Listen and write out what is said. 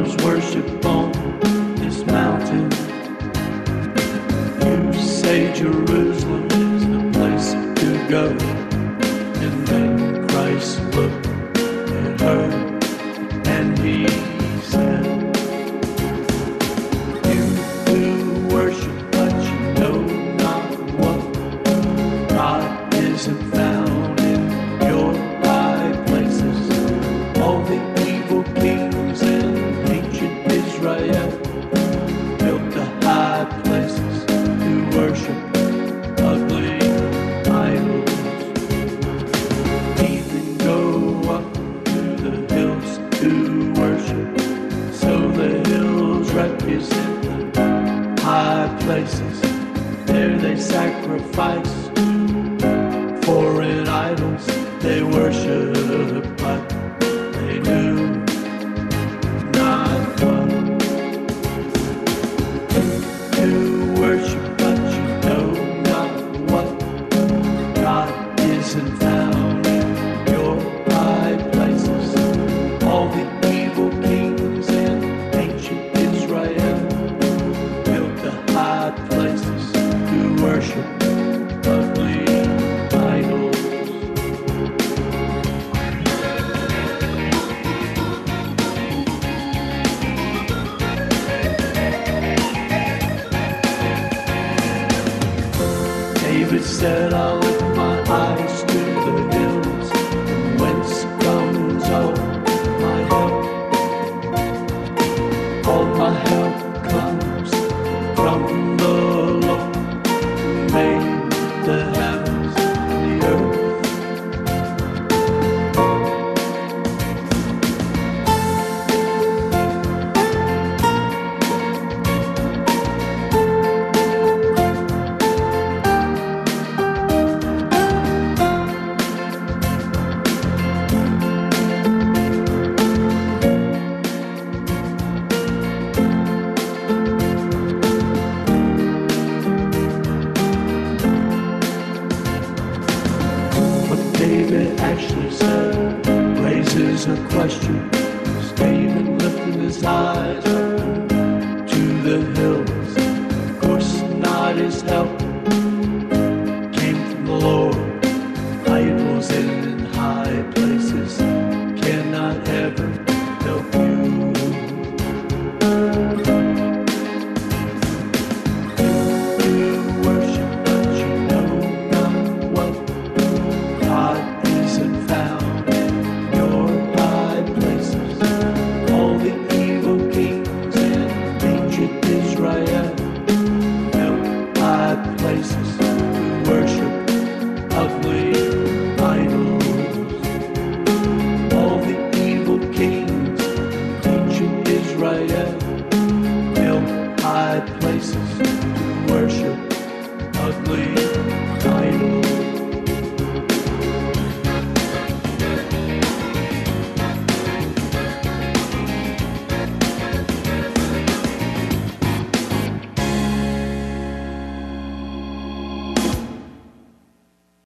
fathers worship on this mountain. You say Jerusalem is the place to go. And then Christ looked at her and he said, you do worship, but you know not what. God isn't found in your high places. All the evil kings in ancient Israel built the high places to worship ugly idols. Heathen go up to the hills to worship, so the hills represent the high places. There they sacrifice foreign idols. They worship, but they knew not what. You worship, but you know not what. God isn't found in your high places. All the evil kings in ancient Israel built the high places to worship ugly idols. David said, I'll lift my eyes to the hills, from whence comes all my help. All my help